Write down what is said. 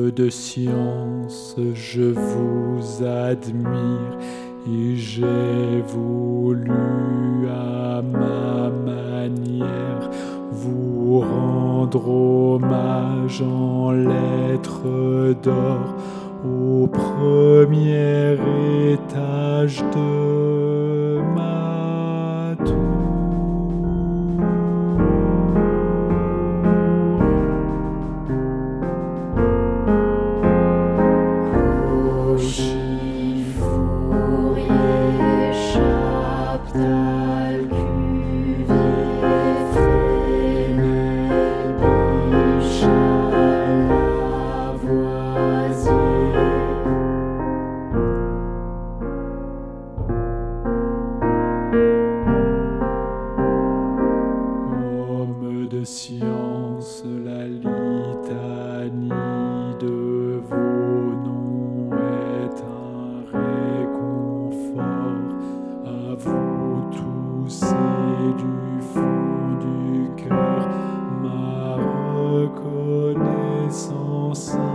de science, je vous admire et j'ai voulu à ma manière vous rendre hommage en lettres d'or au premier étage de ma tour. Cauchy, Fourier, Chaptal, Cuvier, Fresnel, Bichat, Lavoisier. Homme de science, la litanie de vos noms est un réconfort à vous tous et du fond du cœur ma reconnaissance